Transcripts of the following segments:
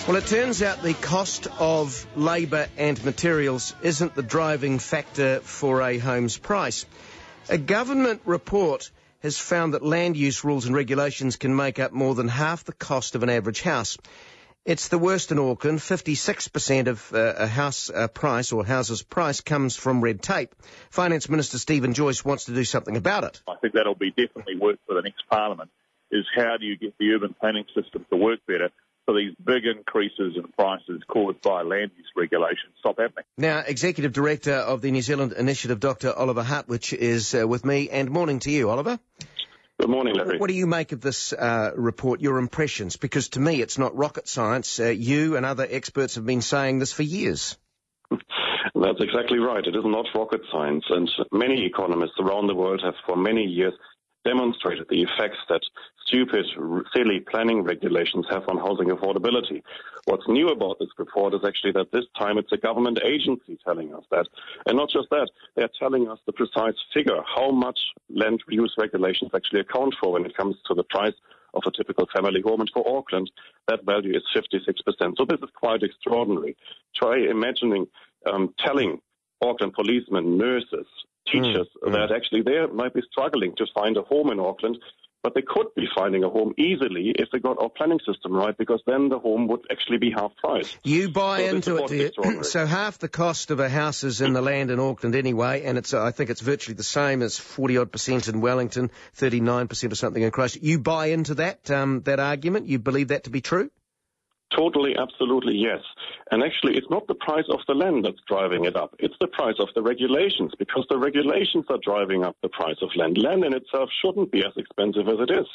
Well, it turns out the cost of labour and materials isn't the driving factor for a home's price. A government report has found that land use rules and regulations can make up more than half the cost of an average house. It's the worst in Auckland. 56% of a house price or house's price comes from red tape. Finance Minister Stephen Joyce wants to do something about it. I think that'll be definitely work for the next Parliament, is how do you get the urban planning system to work better so these big increases in prices caused by land use regulations stop happening. Now, Executive Director of the New Zealand Initiative, Dr. Oliver Hartwich, is with me. And morning to you, Oliver. Good morning, Larry. What do you make of this report, your impressions? Because to me, it's not rocket science. You and other experts have been saying this for years. That's exactly right. It is not rocket science. And many economists around the world have for many years demonstrated the effects that stupid, silly planning regulations have on housing affordability. What's new about this report is actually that this time it's a government agency telling us that. And not just that, they're telling us the precise figure, how much land use regulations actually account for when it comes to the price of a typical family home. And for Auckland, that value is 56%. So this is quite extraordinary. Try imagining telling Auckland policemen, nurses, teachers that actually they might be struggling to find a home in Auckland, but they could be finding a home easily if they got our planning system right, because then the home would actually be half price. You buy into it, do you? So half the cost of a house is in the land in Auckland anyway, and it's I think it's virtually the same as 40-odd% in Wellington, 39% or something in Christchurch. You buy into that that argument? You believe that to be true? Totally, absolutely, yes. And actually, it's not the price of the land that's driving it up. It's the price of the regulations, because the regulations are driving up the price of land. Land in itself shouldn't be as expensive as it is.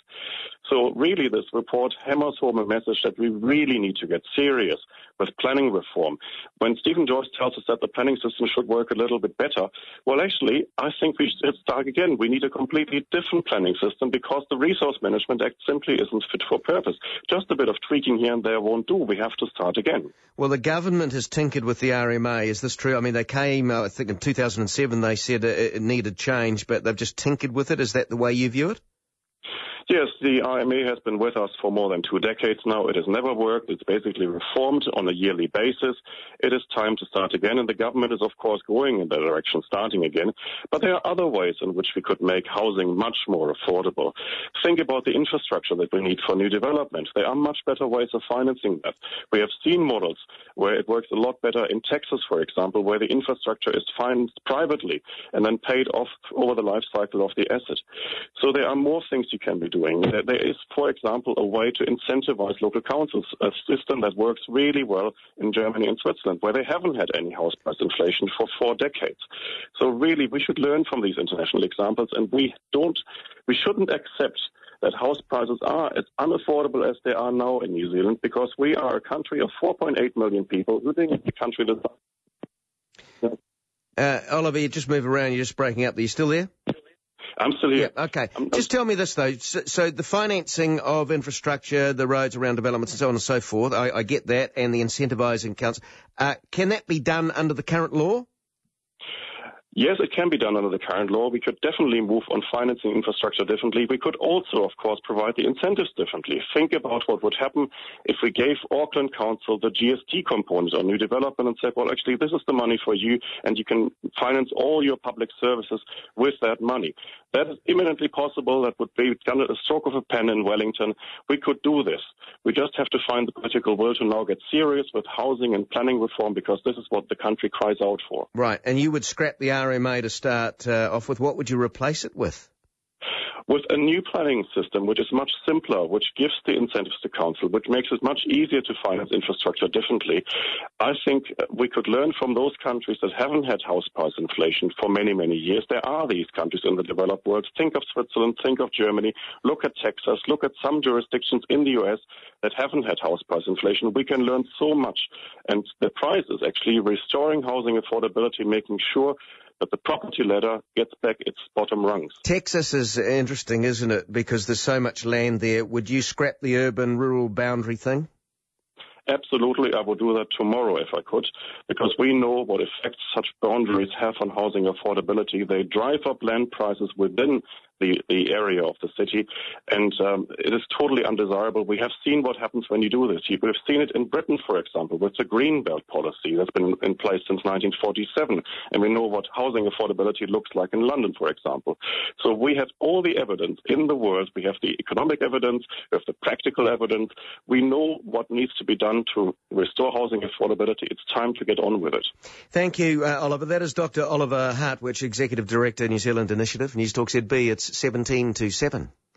So really, this report hammers home a message that we really need to get serious with planning reform. When Stephen Joyce tells us that the planning system should work a little bit better, well, actually, I think we should start again. We need a completely different planning system, because the Resource Management Act simply isn't fit for purpose. Just a bit of tweaking here and there won't do. We have to start again. Well, the government has tinkered with the RMA. Is this true? I mean, they came, I think in 2007, they said it needed change, but they've just tinkered with it. Is that the way you view it? Yes, the RMA has been with us for more than 2 decades now. It has never worked. It's basically reformed on a yearly basis. It is time to start again, and the government is, of course, going in that direction, starting again. But there are other ways in which we could make housing much more affordable. Think about the infrastructure that we need for new development. There are much better ways of financing that. We have seen models where it works a lot better in Texas, for example, where the infrastructure is financed privately and then paid off over the life cycle of the asset. So there are more things you can be doing. There is, for example, a way to incentivize local councils, a system that works really well in Germany and Switzerland, where they haven't had any house price inflation for 4 decades. So really, we should learn from these international examples, and we shouldn't accept that house prices are as unaffordable as they are now in New Zealand, because we are a country of 4.8 million people living in a country that... Oliver, you just move around, you're just breaking up. Are you still there? I'm still here. Yeah, okay. Just tell me this, though. So the financing of infrastructure, the roads around developments and so on and so forth, I get that, and the incentivising council. Can that be done under the current law? Yes, it can be done under the current law. We could definitely move on financing infrastructure differently. We could also, of course, provide the incentives differently. Think about what would happen if we gave Auckland Council the GST component on new development and said, well, actually, this is the money for you, and you can finance all your public services with that money. That is imminently possible. That would be done at a stroke of a pen in Wellington. We could do this. We just have to find the political will to now get serious with housing and planning reform, because this is what the country cries out for. Right, and you would scrap the RMA to start off with. What would you replace it with? With a new planning system, which is much simpler, which gives the incentives to council, which makes it much easier to finance infrastructure differently. I think we could learn from those countries that haven't had house price inflation for many, many years. There are these countries in the developed world. Think of Switzerland, think of Germany, look at Texas, look at some jurisdictions in the US that haven't had house price inflation. We can learn so much. And the prize is actually restoring housing affordability, making sure that the property ladder gets back its bottom rungs. Texas is interesting, isn't it? Because there's so much land there. Would you scrap the urban-rural boundary thing? Absolutely, I would do that tomorrow if I could, because we know what effects such boundaries have on housing affordability. They drive up land prices within the area of the city. And it is totally undesirable. We have seen what happens when you do this. We've seen it in Britain, for example, with the Green Belt policy that's been in place since 1947. And we know what housing affordability looks like in London, for example. So we have all the evidence in the world. We have the economic evidence. We have the practical evidence. We know what needs to be done to restore housing affordability. It's time to get on with it. Thank you, Oliver. That is Dr. Oliver Hartwich, Executive Director, New Zealand Initiative. News Talk ZB, it's 17 to 7.